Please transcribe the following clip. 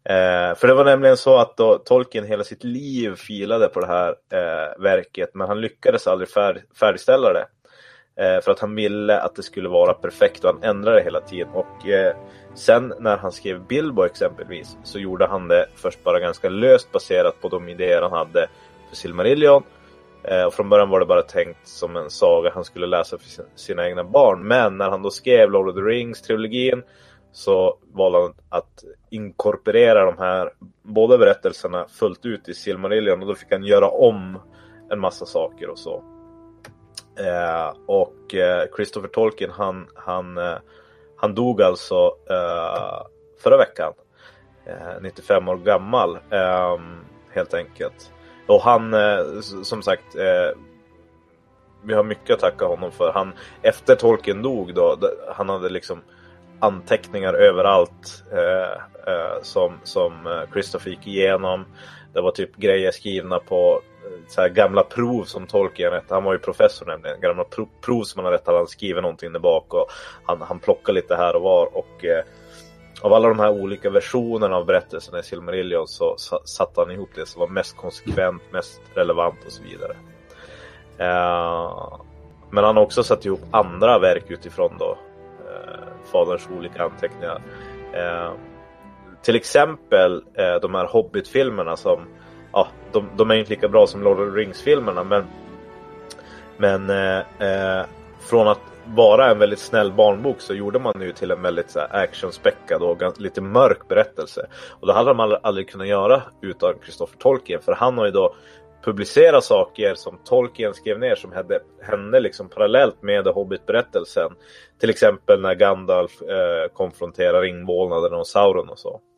För det var nämligen så att då Tolkien hela sitt liv filade på det här verket, men han lyckades aldrig färdigställa det. För att han ville att det skulle vara perfekt, och han ändrade det hela tiden. Och sen när han skrev Bilbo exempelvis, så gjorde han det först bara ganska löst baserat på de idéer han hade för Silmarillion. Och från början var det bara tänkt som en saga han skulle läsa för sina egna barn. Men när han då skrev Lord of the Rings-trilogin, så valde han att inkorporera de här båda berättelserna fullt ut i Silmarillion. Och då fick han göra om en massa saker och så. Och Christopher Tolkien han dog alltså förra veckan, 95 år gammal, helt enkelt. Och han, som sagt, vi har mycket att tacka honom för. Han, efter Tolkien dog då, han hade liksom anteckningar överallt som Christopher gick igenom. Det var typ grejer skrivna på så här gamla prov som Tolkien rätt. Han var ju professor nämligen. Gamla prov som han hade rätt, han skriver någonting där bak, och han plockar lite här och var, och av alla de här olika versionerna av berättelserna i Silmarillion så satte han ihop det som var mest konsekvent, mest relevant och så vidare. Men han har också satt ihop andra verk utifrån då faderns olika anteckningar. Till exempel de här Hobbit-filmerna som, ja, de är inte lika bra som Lord of the Rings-filmerna, men från att vara en väldigt snäll barnbok så gjorde man ju till en väldigt så här actionspäckad och lite mörk berättelse. Och det hade man aldrig kunnat göra utan Christopher Tolkien, för han har ju då publicerat saker som Tolkien skrev ner som hände liksom parallellt med Hobbit-berättelsen. Till exempel när Gandalf konfronterar ringvålnaden och Sauron och så.